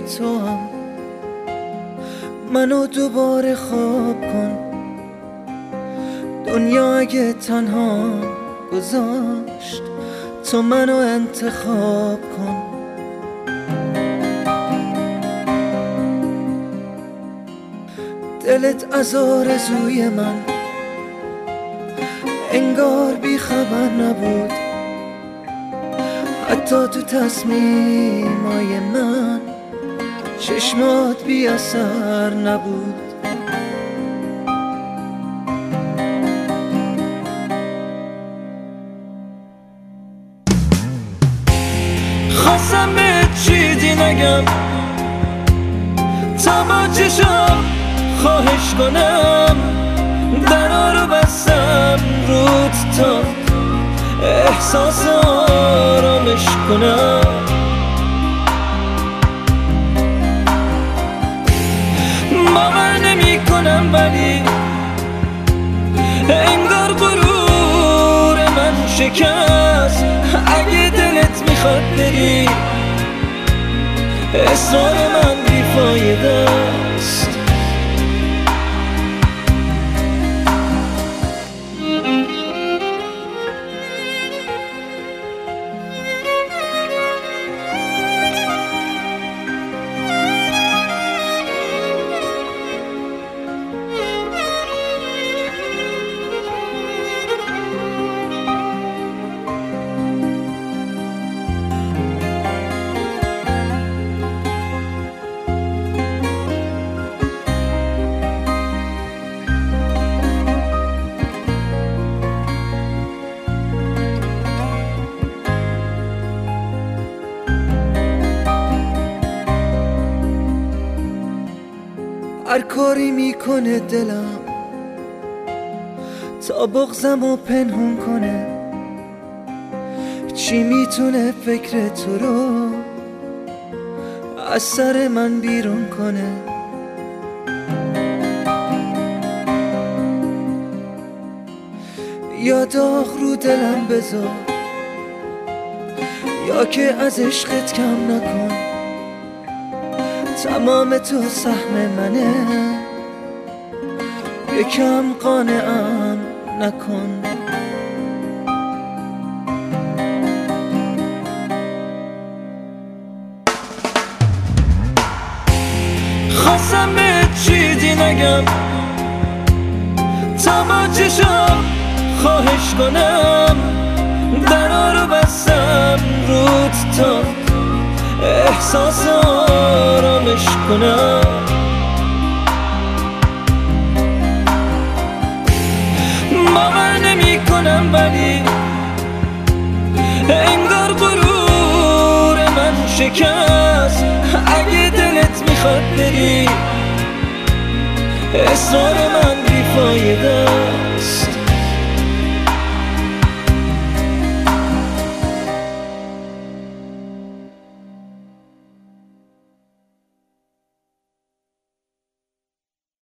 تو هم منو دوباره خواب کن. دنیا اگه تنها گذاشت تو منو انتخاب کن. دلت از آرزوی من انگار بی خبر نبود، حتی تو تصمیمای من چشمات بی اثر نبود. خواستم به چیزی نگم تا با چشم خواهش کنم، درا رو بستم رود تا احساس آرامش کنم. باور نمی کنم ولی انگار غرور من شکست. اگه دلت میخواد بری اصرار من بیفایده است. هر کاری میکنه دلم تا بغضمو پنهون کنه، چی میتونه فکر تو رو از سر من بیرون کنه. یا داغ رو دلم بذار یا که از عشقت کم نکن. تمام تو سهم منه، یکم قانعم نکن. خواستم به چیزی نگم تا با چشم خواهش کنم، درا رو بستم رود تا احساس آرامش کنم. باور نمی کنم ولی انگار غرور من شکست. اگه دلت میخواد بری اصرار من بیفایده